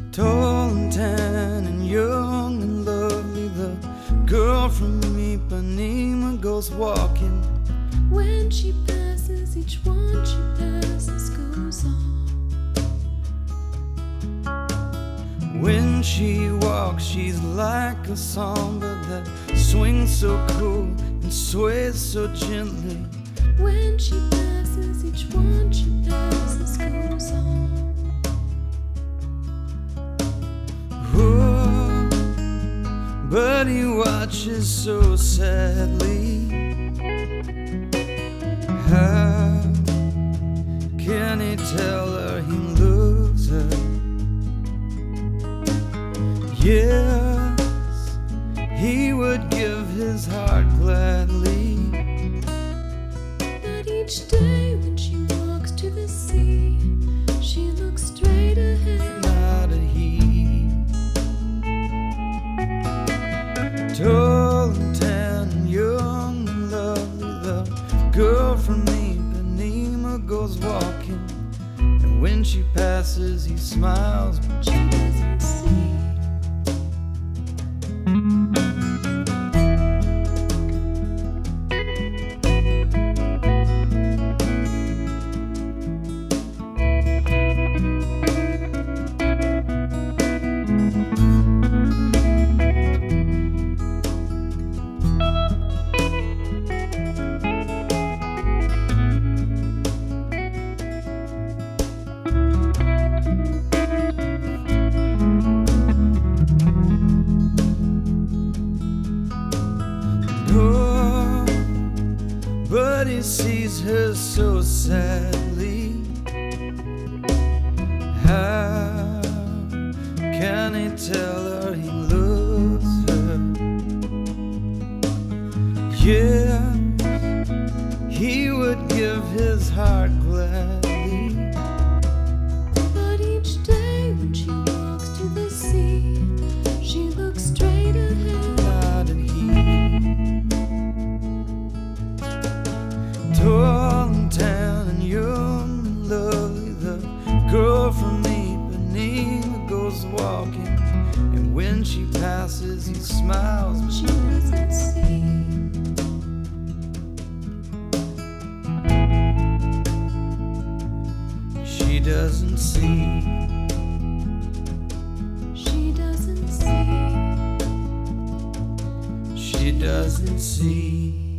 Tall and tan and young and lovely, the girl from Ipanema goes walking. When she passes, each one she passes goes on. When she walks, she's like a samba that swings so cool and sways so gently. When she passes, each one she passes goes on. Oh, but he watches so sadly. How can he tell her he loves her? Yes, he would give his heart gladly. But each day when she walks to the sea, she looks straight ahead. Not a he. Tall and tan and young and lovely, the girl from Ipanema goes walking. And when she passes, he smiles, but She doesn't see. oh, but he sees her so sadly. How can he tell her he loves her? Yes, he would give his heart gladly. But each day when she walks to the sea, she looks straight ahead. Not a he. Tall and tan and young and lovely, the girl from Ipanema goes walking. And when she passes, he smiles, but She doesn't see. she doesn't see. She doesn't see. She doesn't see.